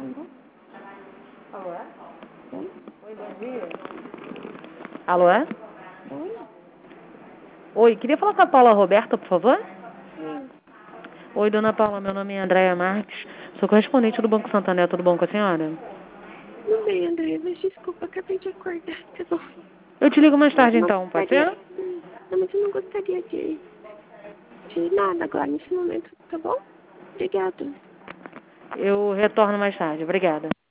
Alô, é? Oi? Oi, bom dia. Alô, é? Oi? Oi, queria falar com a Paula Roberta, por favor? Sim. Oi, dona Paula, meu nome é Andréia Marques, sou correspondente do Banco Santander, tudo bom com a senhora? Tudo bem, André, mas desculpa, acabei de acordar, tá bom? Eu te ligo mais Eu tarde não então, pode gostaria... ser? Não, mas eu não gostaria de nada agora, nesse momento, tá bom? Obrigada. Eu retorno mais tarde, obrigada.